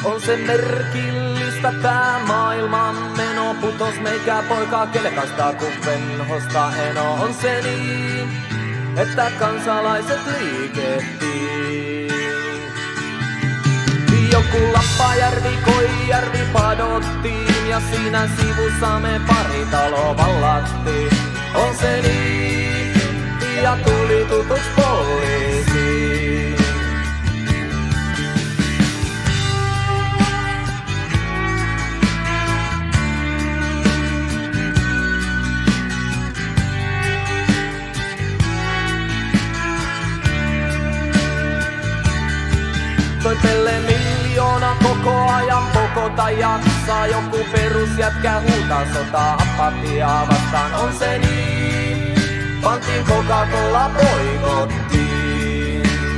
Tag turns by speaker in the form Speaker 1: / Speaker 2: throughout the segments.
Speaker 1: On se merkillistä tää maailman meno, putos meikä poika kelkasta kun venhosta eno. On se niin, että kansalaiset liikehtii. Joku Lappajärvi, Koijärvi padottiin ja siinä sivussa me pari talo vallattiin. On se niin, ja tuli tutuks poliisiin. Toi Pelle miljoona koko ajan pokota jaksaa. Joku perusjätkä huutaa sotaa apatiaa vastaan. On se niin, pantiin Coca-Cola boikottiin.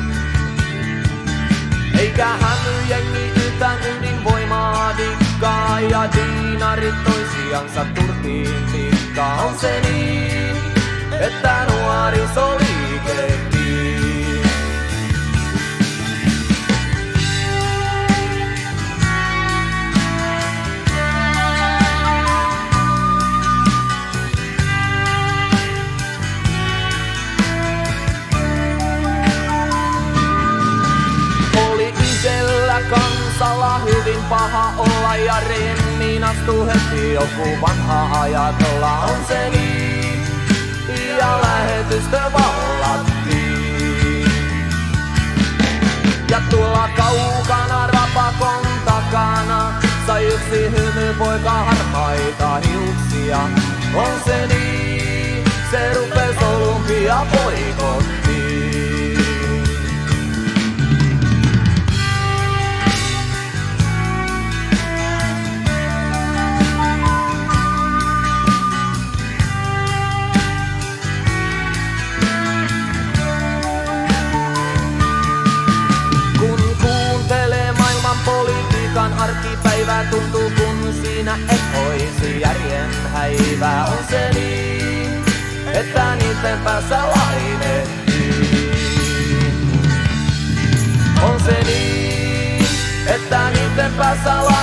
Speaker 1: Eikä hämyjengi yhtään ydinvoimaa dikkaa. Ja diinarit toisiansa turtiin tikkaa. On se niin, että nuoriso liikehtii. Kansalla hyvin paha olla ja remmiin astuu heti joku vanha ajatolla. On se niin, ja lähetystö vallattiin. Ja tuolla kaukana rapakon takana sai yksi hymypoika harmaita hiuksia. On se niin, se rupes olympia boikottiin. Arkipäivää tuntuu kun siinä et oisi järjen häivää. On se niin, että niiden päässä lainehtii. On se niin, että niiden päässä lainehtii.